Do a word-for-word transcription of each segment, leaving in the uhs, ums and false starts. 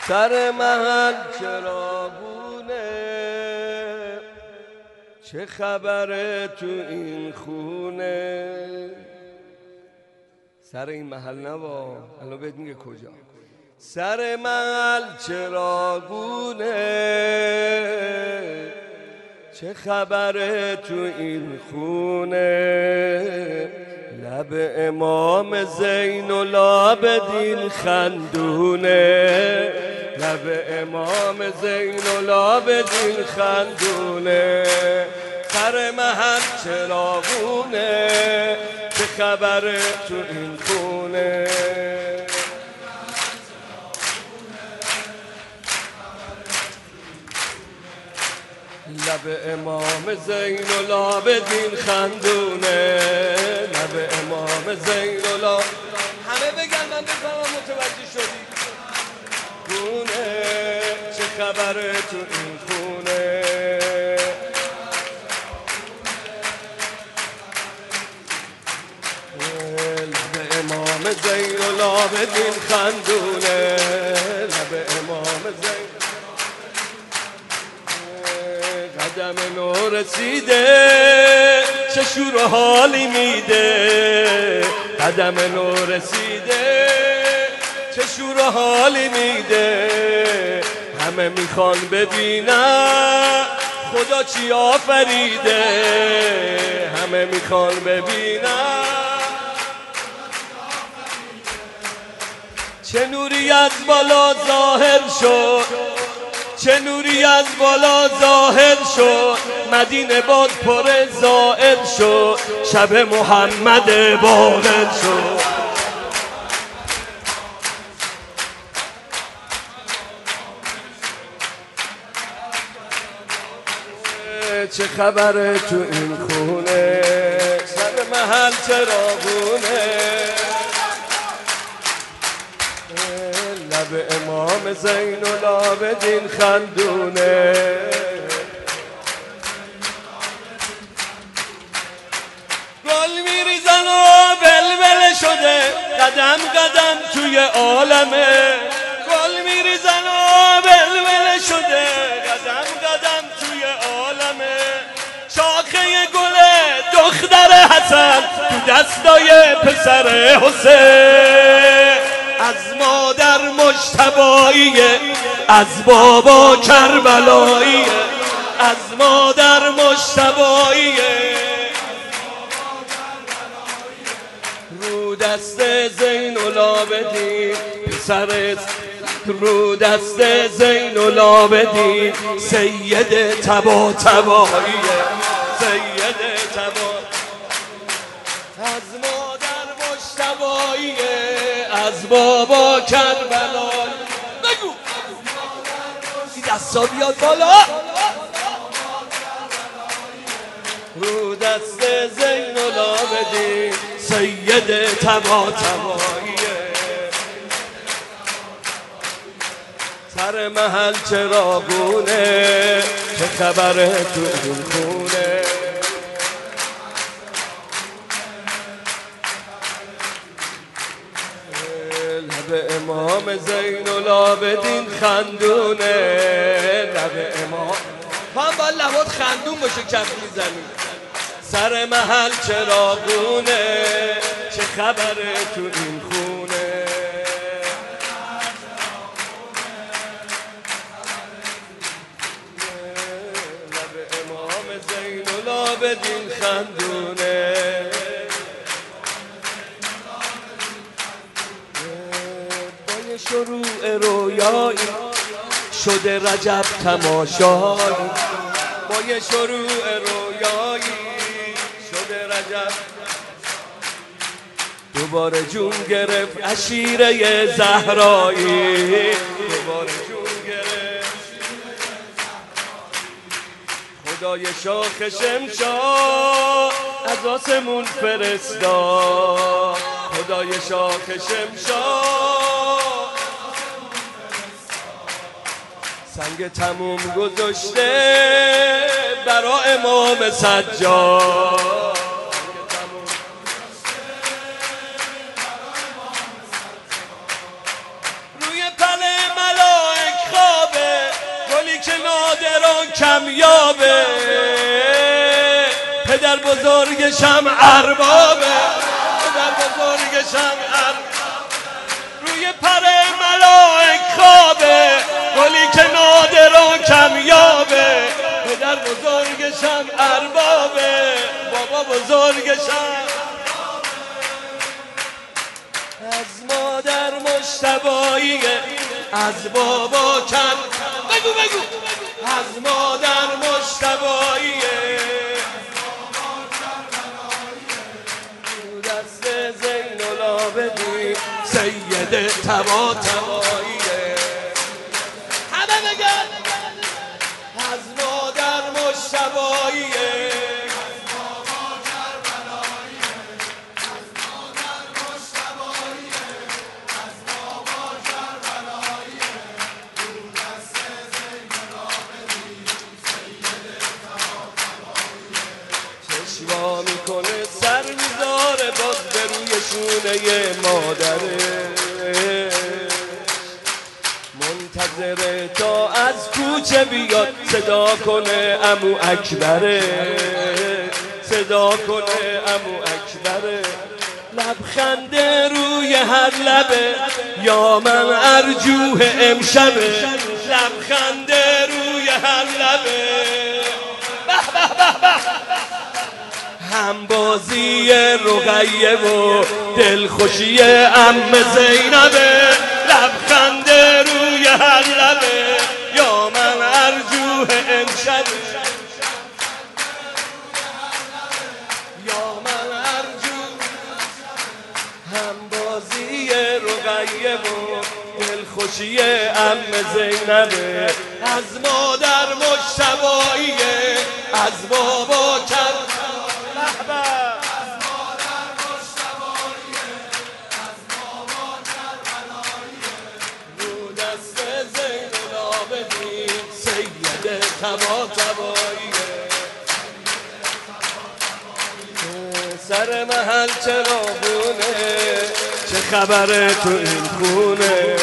سر محل چراغونه، چه خبره تو این خونه؟ سر این محل نوا، الان بهت میگه کجا. سر محل چراغونه، چه خبره تو این خونه؟ لب امام زین العابدین خندونه، لب امام زین العابدین خندونه. سر محل چراغونه، چه خبره تو این خونه؟ لب امام زین العابدین خندونه، لب امام زین العابدین. همه بگن من بفهمم متوجه شدی. خونه، چه خبره تو این خونه؟ لب امام زین العابدین خندونه، لب امام زین. قدم نور رسیده، چه شور و حالی میده. قدم نور رسیده، چه شور و حالی میده. همه میخوان ببینن خدا چی آفریده، همه میخوان ببینن چه نوری از بالا ظاهر شد، چه نوری از بالا ظاهر شد. مدینه باد پر زائر شد، شب محمد باقر شد. چه خبره تو این خونه؟ سر محل چراغونه، لب امام زین العابدین خندونه. گل میریزن و بلبل شده، قدم قدم توی عالمه. گل میریزن و بلبل شده، قدم قدم توی عالمه. شاخه گل دختر حسن تو دستای پسر حسین. از مادر مجتباییه، از بابا کربلاییه. از مادر مجتباییه، رو دست زین العابدین پسر. رو دست زین العابدین سید تبا تباییه، سید تبا. از مادر مجتباییه، از بابا کربلایی. بگو این دستا بیاد بالا. رو دست زین العابدین سید تبا تباییه. سر محل چراغونه، چه خبره تو این خونه؟ لب امام زین العابدین خندونه، لب امام. هم باید لبات خندون باشه کف میزنی. سر محل چراغونه، چه خبره تو این خونه؟ لب امام زین العابدین خندونه. شروع رویایی شده رجب تماشایی، با یه شروع رویایی شده رجب. دوباره جون گرفت عشیره زهرایی، دوباره جون گرفت خدای شاخ شمشاد از آسمون فرستاد. خدای شاخ شمشاد سنگ تموم گذاشته برا امام سجاد. روی پله ملائکه کمیابه، پدر بزرگشم اربابه، پدر بزرگشم اربابه، روی پر ملائک خوابه، گلی که نادر و کمیابه، پدر بزرگشم اربابه، بابا بزرگشم از مادر مجتباییه، از بابا کن بگو بگو از مادر مجتباییه، دست زین العابدین سید طباطباییه، همه بگن از مادر مجتباییه، چشوا میکنه سر میذاره باز به روی شونه مادره، منتظره تا از کوچه بیاد صدا کنه عمو اکبره، صدا کنه عمو اکبره، لبخند روی هر لبه یا من ارجوه امشبه، لبخند روی هر لبه، به به به به، هم بازی رقیه و دلخوشی عم زینبه، لبخند روی هر لبه یا من ارجوه امشب، یا من ارجوه، هم بازی رقیه و دلخوشی عم زینبه، از مادر مجتباییه، از بابا کر از مادر مجتباییه، از بابا کربلاییه، رو دست زین العابدین سید طباطباییه، سر محل چراغونه چه خبره تو این خونه،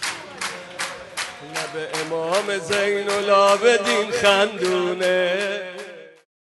به امام زین العابدین خندونه.